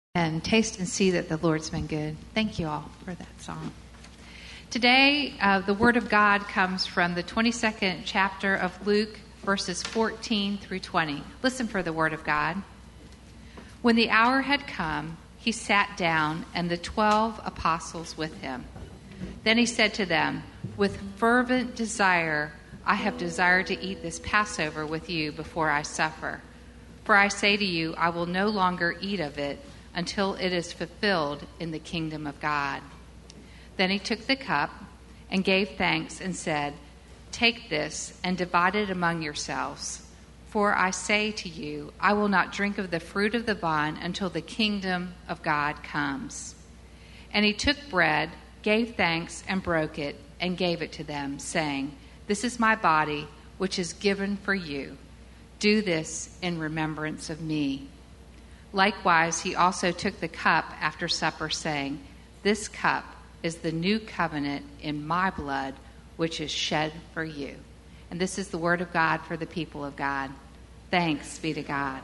And taste and see that the Lord's been good. Thank you all for that song. Today, the Word of God comes from the 22nd chapter of Luke, verses 14 through 20. Listen for the Word of God. When the hour had come, he sat down, and the 12 apostles with him. Then he said to them, "With fervent desire, I have desired to eat this Passover with you before I suffer. For I say to you, I will no longer eat of it until it is fulfilled in the kingdom of God." Then he took the cup and gave thanks and said, "Take this and divide it among yourselves. For I say to you, I will not drink of the fruit of the vine until the kingdom of God comes." And he took bread, gave thanks, and broke it, and gave it to them, saying, "This is my body, which is given for you. Do this in remembrance of me." Likewise, he also took the cup after supper, saying, "This cup is the new covenant in my blood, which is shed for you." And this is the word of God for the people of God. Thanks be to God.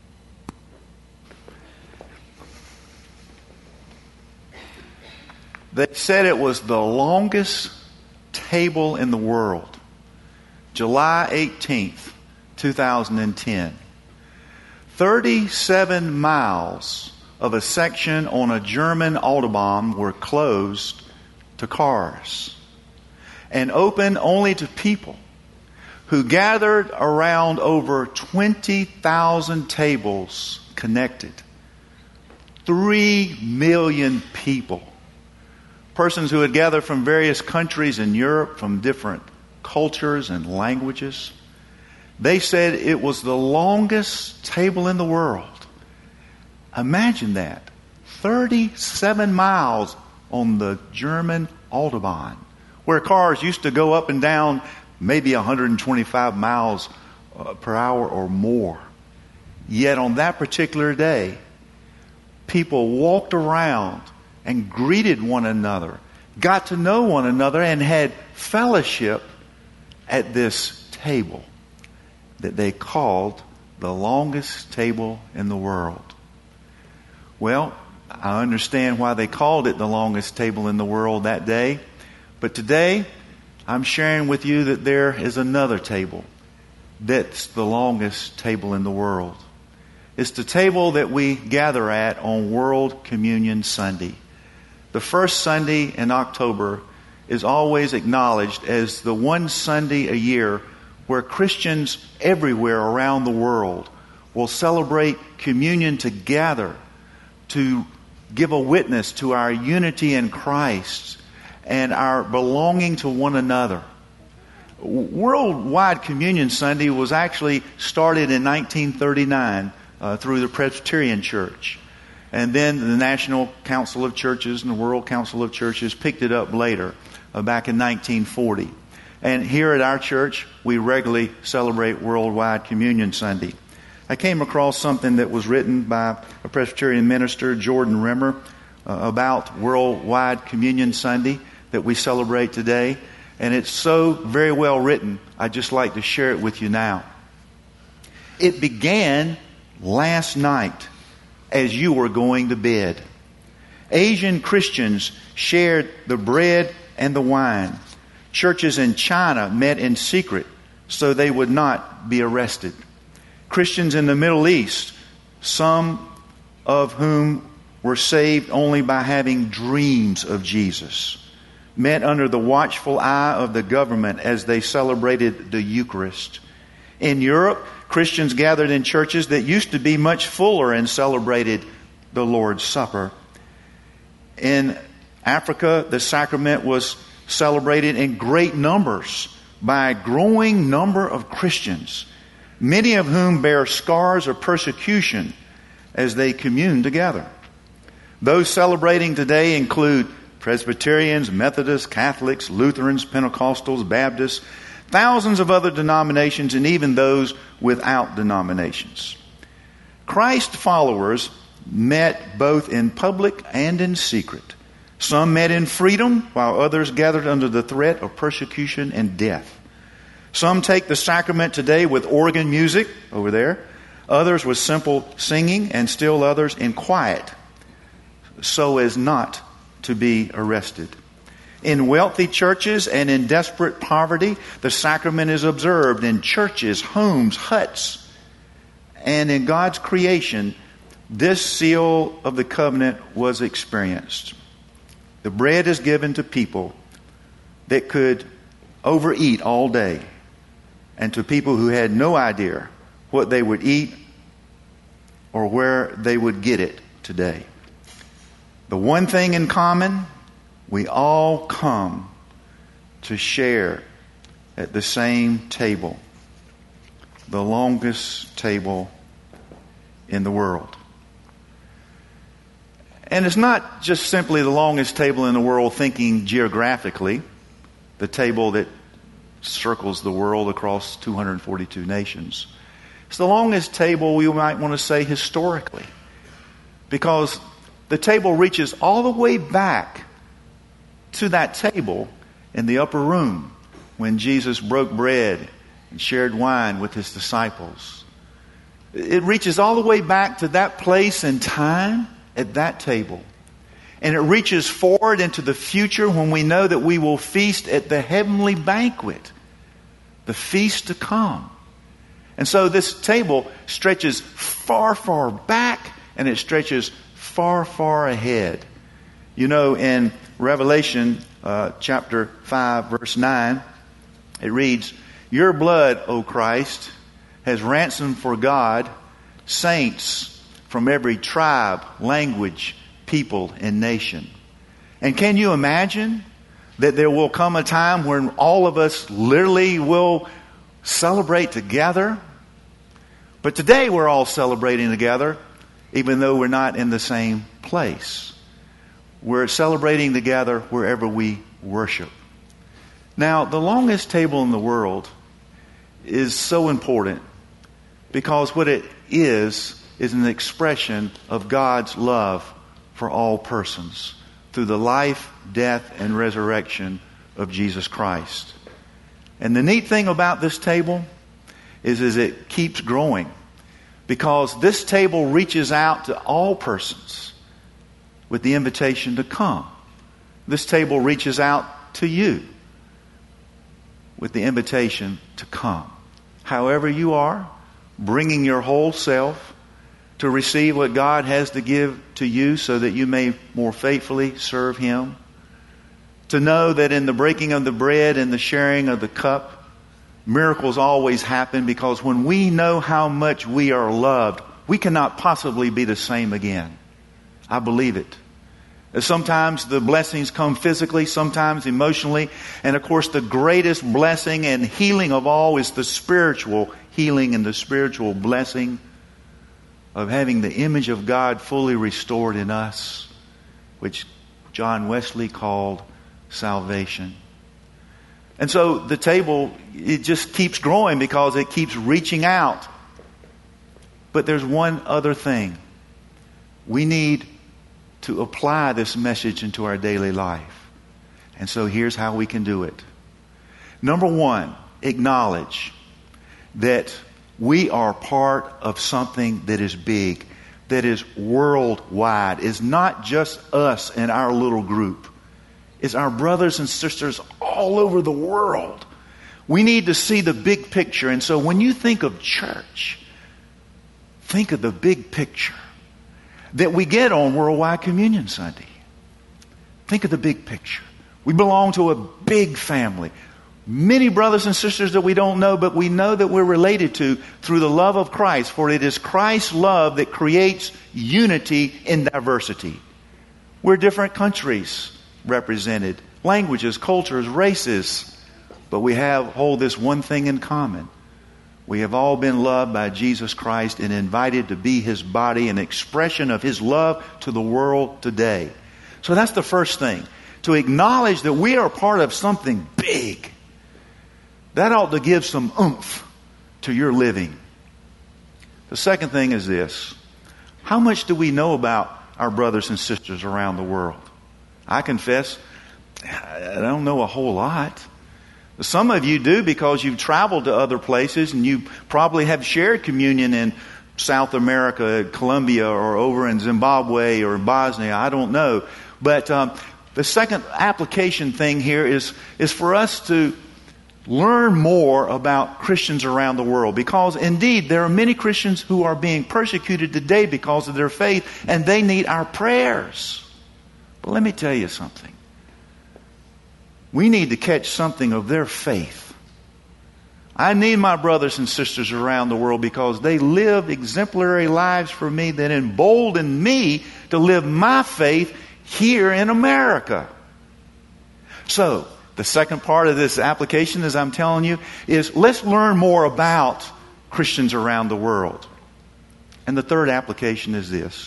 They said it was the longest table in the world. July 18th, 2010. 37 miles of a section on a German Autobahn were closed to cars and open only to people who gathered around over 20,000 tables connected. 3 million people. Persons who had gathered from various countries in Europe, from different cultures and languages. They said it was the longest table in the world. Imagine that. 37 miles on the German Autobahn, where cars used to go up and down maybe 125 miles per hour or more. Yet on that particular day, people walked around and greeted one another, got to know one another, and had fellowship at this table that they called the longest table in the world. Well, I understand why they called it the longest table in the world that day. But today, I'm sharing with you that there is another table that's the longest table in the world. It's the table that we gather at on World Communion Sunday. The first Sunday in October is always acknowledged as the one Sunday a year where Christians everywhere around the world will celebrate communion together to give a witness to our unity in Christ and our belonging to one another. Worldwide Communion Sunday was actually started in 1939 through the Presbyterian Church. And then the National Council of Churches and the World Council of Churches picked it up later, back in 1940. And here at our church, we regularly celebrate Worldwide Communion Sunday. I came across something that was written by a Presbyterian minister, Jordan Rimmer, about Worldwide Communion Sunday that we celebrate today. And it's so very well written, I'd just like to share it with you now. It began last night as you were going to bed. Asian Christians shared the bread and the wine. Churches in China met in secret so they would not be arrested. Christians in the Middle East, some of whom were saved only by having dreams of Jesus, met under the watchful eye of the government as they celebrated the Eucharist. In Europe, Christians gathered in churches that used to be much fuller and celebrated the Lord's Supper. In Africa, the sacrament was celebrated in great numbers by a growing number of Christians, many of whom bear scars of persecution as they commune together. Those celebrating today include Presbyterians, Methodists, Catholics, Lutherans, Pentecostals, Baptists, thousands of other denominations, and even those without denominations. Christ followers met both in public and in secret. Some met in freedom, while others gathered under the threat of persecution and death. Some take the sacrament today with organ music over there, others with simple singing, and still others in quiet so as not to be arrested. In wealthy churches and in desperate poverty, the sacrament is observed in churches, homes, huts. And in God's creation, this seal of the covenant was experienced. The bread is given to people that could overeat all day, and to people who had no idea what they would eat or where they would get it today. The one thing in common, we all come to share at the same table, the longest table in the world. And it's not just simply the longest table in the world thinking geographically, the table that circles the world across 242 nations. It's the longest table, we might want to say, historically, because the table reaches all the way back to that table in the upper room when Jesus broke bread and shared wine with his disciples. It reaches all the way back to that place and time at that table. And it reaches forward into the future when we know that we will feast at the heavenly banquet, the feast to come. And so this table stretches far, far back, and it stretches far, far ahead. You know, in Revelation chapter 5, verse 9, it reads, "Your blood, O Christ, has ransomed for God saints from every tribe, language, people, and nation." And can you imagine that there will come a time when all of us literally will celebrate together? But today we're all celebrating together, even though we're not in the same place. We're celebrating together wherever we worship. Now, the longest table in the world is so important because what it is an expression of God's love for all persons through the life, death, and resurrection of Jesus Christ. And the neat thing about this table is it keeps growing, because this table reaches out to all persons with the invitation to come. This table reaches out to you with the invitation to come. However you are, bringing your whole self to receive what God has to give to you so that you may more faithfully serve Him. To know that in the breaking of the bread and the sharing of the cup, miracles always happen, because when we know how much we are loved, we cannot possibly be the same again. I believe it. Sometimes the blessings come physically, sometimes emotionally, and of course the greatest blessing and healing of all is the spiritual healing and the spiritual blessing of having the image of God fully restored in us, which John Wesley called salvation. And so the table, it just keeps growing because it keeps reaching out. But there's one other thing. We need to apply this message into our daily life. And so here's how we can do it. Number one, acknowledge that we are part of something that is big, that is worldwide. It's not just us and our little group. It's our brothers and sisters all over the world. We need to see the big picture. And so when you think of church, think of the big picture that we get on Worldwide Communion Sunday. Think of the big picture. We belong to a big family. Many brothers and sisters that we don't know, but we know that we're related to through the love of Christ. For it is Christ's love that creates unity in diversity. We're different countries represented, languages, cultures, races, but we hold this one thing in common. We have all been loved by Jesus Christ and invited to be His body, an expression of His love to the world today. So that's the first thing, to acknowledge that we are part of something big. That ought to give some oomph to your living. The second thing is this. How much do we know about our brothers and sisters around the world? I confess, I don't know a whole lot. Some of you do because you've traveled to other places and you probably have shared communion in South America, Colombia, or over in Zimbabwe or Bosnia. I don't know. But the second application thing here is for us to learn more about Christians around the world, because indeed there are many Christians who are being persecuted today because of their faith, and they need our prayers. But let me tell you something. We need to catch something of their faith. I need my brothers and sisters around the world because they live exemplary lives for me that embolden me to live my faith here in America. So, the second part of this application, as I'm telling you, is let's learn more about Christians around the world. And the third application is this.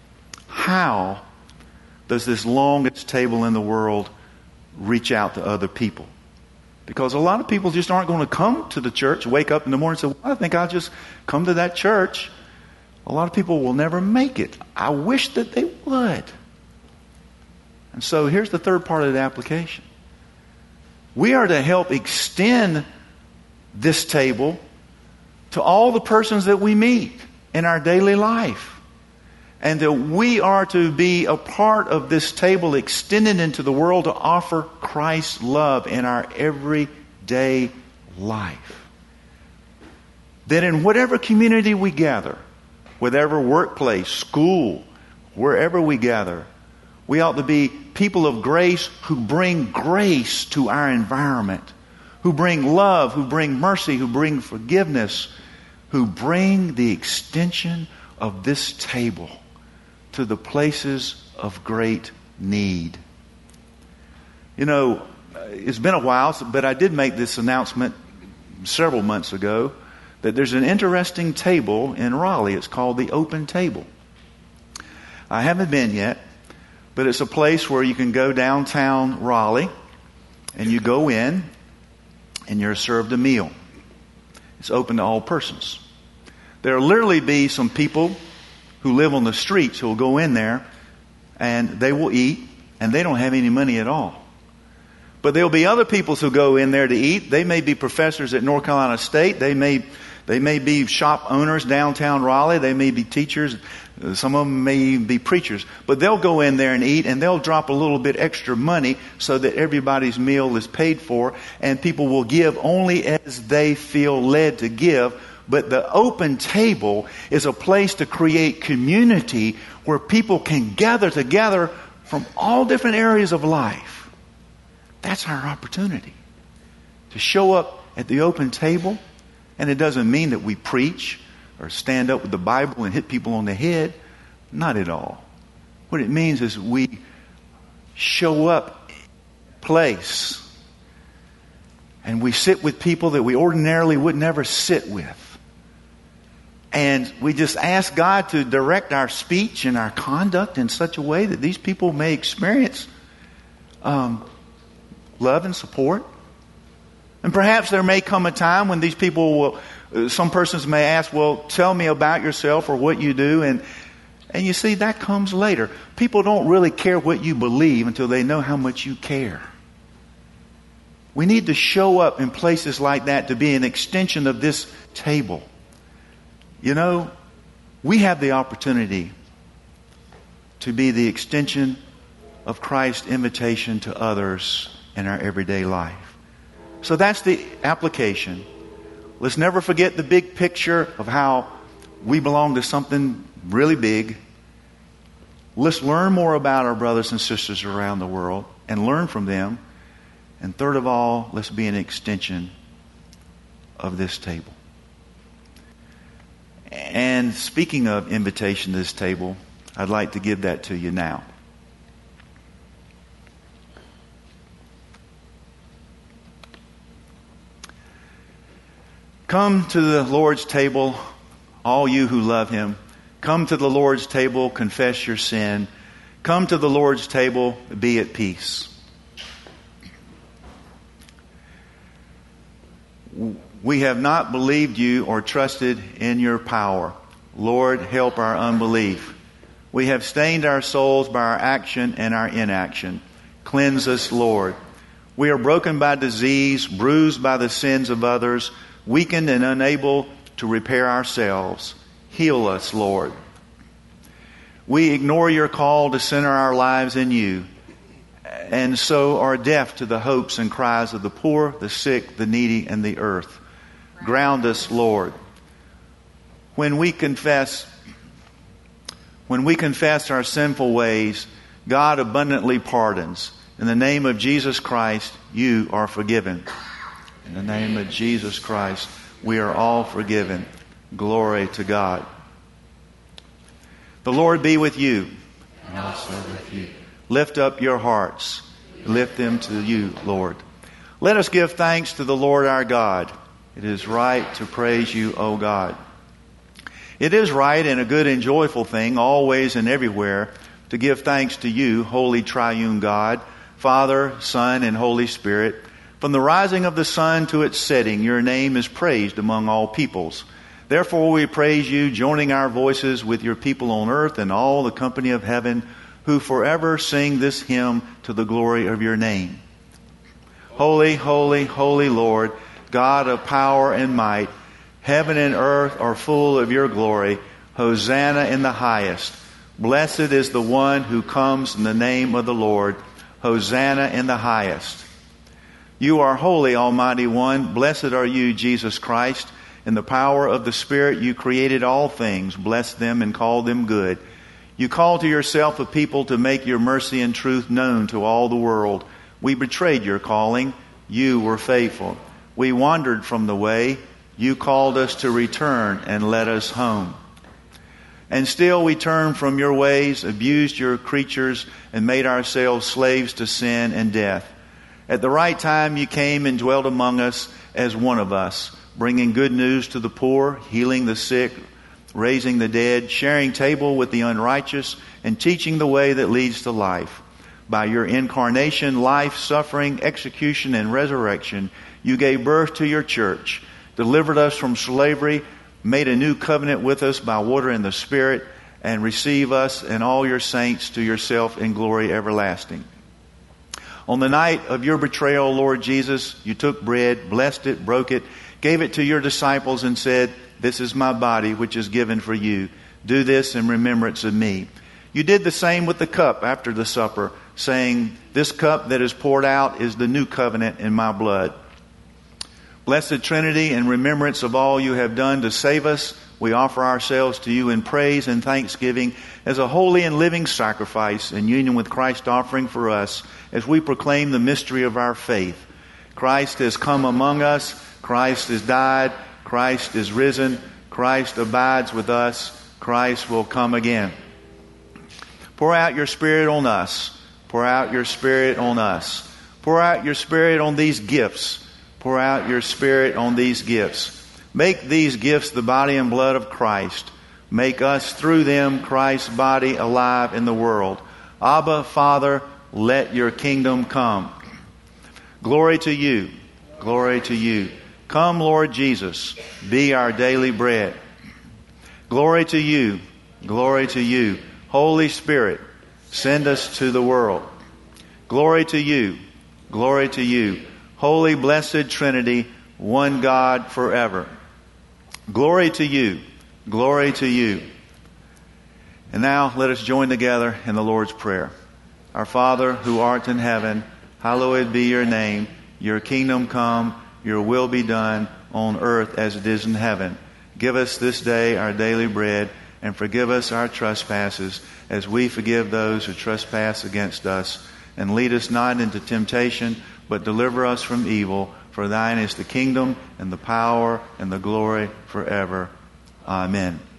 How does this longest table in the world reach out to other people? Because a lot of people just aren't going to come to the church, wake up in the morning and say, well, I think I'll just come to that church. A lot of people will never make it. I wish that they would. And so here's the third part of the application. We are to help extend this table to all the persons that we meet in our daily life. And that we are to be a part of this table extended into the world to offer Christ's love in our everyday life. That in whatever community we gather, whatever workplace, school, wherever we gather, we ought to be people of grace who bring grace to our environment, who bring love, who bring mercy, who bring forgiveness, who bring the extension of this table to the places of great need. You know, it's been a while, but I did make this announcement several months ago that there's an interesting table in Raleigh. It's called the Open Table. I haven't been yet. But it's a place where you can go downtown Raleigh and you go in and you're served a meal. It's open to all persons. There'll literally be some people who live on the streets who will go in there and they will eat and they don't have any money at all. But there'll be other people who go in there to eat. They may be professors at North Carolina State. They may be shop owners downtown Raleigh. They may be teachers. Some of them may even be preachers. But they'll go in there and eat, and they'll drop a little bit extra money so that everybody's meal is paid for, and people will give only as they feel led to give. But the Open Table is a place to create community where people can gather together from all different areas of life. That's our opportunity to show up at the Open Table. And it doesn't mean that we preach or stand up with the Bible and hit people on the head. Not at all. What it means is we show up in a place and we sit with people that we ordinarily would never sit with. And we just ask God to direct our speech and our conduct in such a way that these people may experience love and support. And perhaps there may come a time when these people will, some persons may ask, well, tell me about yourself or what you do. And you see, that comes later. People don't really care what you believe until they know how much you care. We need to show up in places like that to be an extension of this table. You know, we have the opportunity to be the extension of Christ's invitation to others in our everyday life. So that's the application. Let's never forget the big picture of how we belong to something really big. Let's learn more about our brothers and sisters around the world and learn from them. And third of all, let's be an extension of this table. And speaking of invitation to this table, I'd like to give that to you now. Come to the Lord's table, all you who love Him. Come to the Lord's table, confess your sin. Come to the Lord's table, be at peace. We have not believed you or trusted in your power. Lord, help our unbelief. We have stained our souls by our action and our inaction. Cleanse us, Lord. We are broken by disease, bruised by the sins of others, weakened and unable to repair ourselves. Heal us, Lord. We ignore your call to center our lives in you, and so are deaf to the hopes and cries of the poor, the sick, the needy, and the earth. Ground us, Lord. When we confess our sinful ways, God abundantly pardons. In the name of Jesus Christ, you are forgiven. In the name of Jesus Christ, we are all forgiven. Glory to God. The Lord be with you. And also with you. Lift up your hearts. Lift them to you, Lord. Let us give thanks to the Lord our God. It is right to praise you, O God. It is right and a good and joyful thing, always and everywhere, to give thanks to you, holy triune God, Father, Son, and Holy Spirit. From the rising of the sun to its setting, your name is praised among all peoples. Therefore we praise you, joining our voices with your people on earth and all the company of heaven, who forever sing this hymn to the glory of your name. Holy, holy, holy Lord, God of power and might, heaven and earth are full of your glory. Hosanna in the highest. Blessed is the one who comes in the name of the Lord. Hosanna in the highest. You are holy, Almighty One. Blessed are you, Jesus Christ. In the power of the Spirit you created all things. Bless them and call them good. You called to yourself a people to make your mercy and truth known to all the world. We betrayed your calling. You were faithful. We wandered from the way. You called us to return and led us home. And still we turned from your ways, abused your creatures, and made ourselves slaves to sin and death. At the right time you came and dwelt among us as one of us, bringing good news to the poor, healing the sick, raising the dead, sharing table with the unrighteous, and teaching the way that leads to life. By your incarnation, life, suffering, execution, and resurrection, you gave birth to your church, delivered us from slavery, made a new covenant with us by water and the Spirit, and receive us and all your saints to yourself in glory everlasting. On the night of your betrayal, Lord Jesus, you took bread, blessed it, broke it, gave it to your disciples, and said, "This is my body, which is given for you. Do this in remembrance of me." You did the same with the cup after the supper, saying, "This cup that is poured out is the new covenant in my blood." Blessed Trinity, in remembrance of all you have done to save us, we offer ourselves to you in praise and thanksgiving as a holy and living sacrifice in union with Christ's offering for us as we proclaim the mystery of our faith. Christ has come among us. Christ has died. Christ is risen. Christ abides with us. Christ will come again. Pour out your Spirit on us. Pour out your Spirit on us. Pour out your Spirit on these gifts. Pour out your Spirit on these gifts. Make these gifts the body and blood of Christ. Make us, through them, Christ's body alive in the world. Abba, Father, let your kingdom come. Glory to you. Glory to you. Come, Lord Jesus, be our daily bread. Glory to you. Glory to you. Holy Spirit, send us to the world. Glory to you. Glory to you. Holy, blessed Trinity, one God forever. Glory to you. Glory to you. And now let us join together in the Lord's Prayer. Our Father, who art in heaven, hallowed be your name. Your kingdom come, your will be done on earth as it is in heaven. Give us this day our daily bread, and forgive us our trespasses as we forgive those who trespass against us. And lead us not into temptation, but deliver us from evil. For thine is the kingdom and the power and the glory forever. Amen.